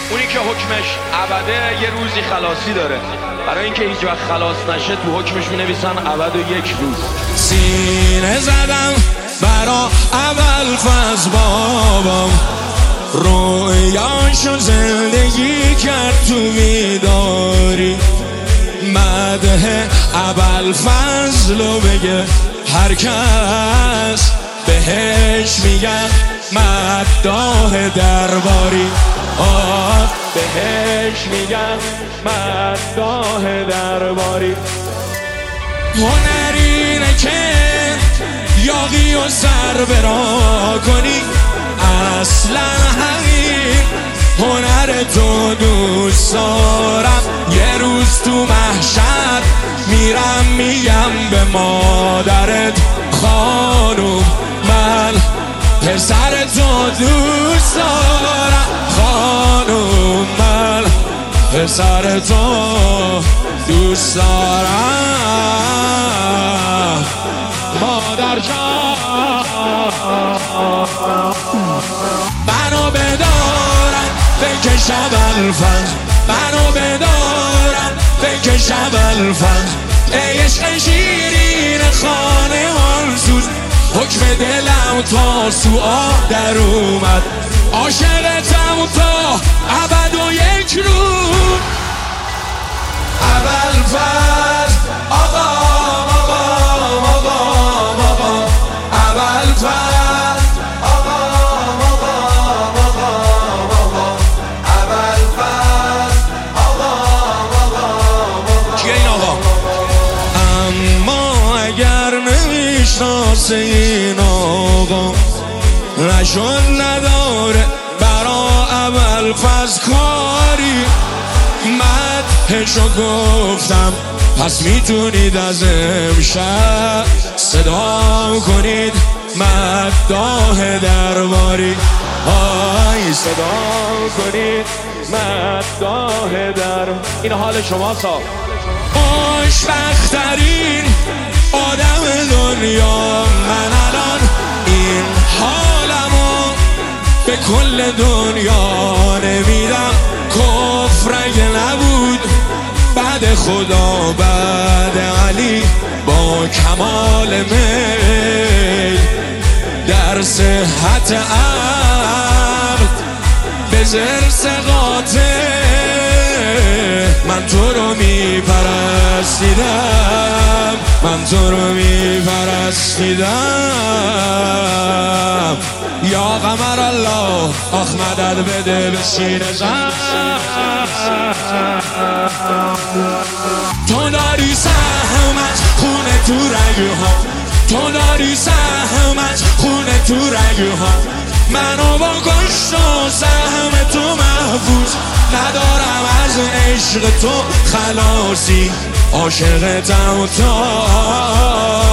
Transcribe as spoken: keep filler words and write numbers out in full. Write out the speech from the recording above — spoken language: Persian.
اونی که حکمش ابده یه روزی خلاصی داره. برای اینکه هیچ وقت خلاص نشه تو حکمش می‌نویسن ابد و یک روز. سینه زدم برا ابوالفضل بابام، رویاشو زندگی کرد تو بیداری. مدح ابوالفضلو بگه هر کس، بهش میگن مداح درباری. آه بهش میگن مداح درباری. هنرینه که یاغی و سر برا کنی، اصلا همین هنر تو دوست دارم. یه روز تو محشر میرم میگم به مادرت خانوم، من پسر تو دوست دارم. خانوم من پسر تو دوست دارم. مادر جان منو بدارم بکش ابوالفضل، منو بدارم بکش ابوالفضل. ای عشق شیرین خانمان سوز، حکم دلم تا سوآ در اومد. عاشقتم تا ابد و یک روز. ابوالفضل آقا آقا آقا آقا ابوالفضل آقا آقا آقا آقا ابوالفضل آقا آقا آقا. کیه این آقا؟ اما اگر نمیشناسه این آقا، نشد نداره برا ابوالفضل کاری. مدحشو گفتم پس میتونید از امشب صدا کنید مداح درباری. آی صدا کنید مداح در. این حال شما سا خوشبخت‌ترین آدم دنیا من الان. این حالمو به کل دنیا نمیدم. کفر اگه نبود بعد خدا بعد علی، با کمال میل در صحت عقل به زرس قاطع من تو رو میپرستیدم، من تو رو میپرستیدم. یا قمر الله آخ مدد بده به سینه زن. تو داری سهمت خونه تو رگوها، تو داری سهمت خونه تو رگوها. منو با گشت و سهم تو محفوظ ندارم، از عشق تو خلاصی. عاشقتم تا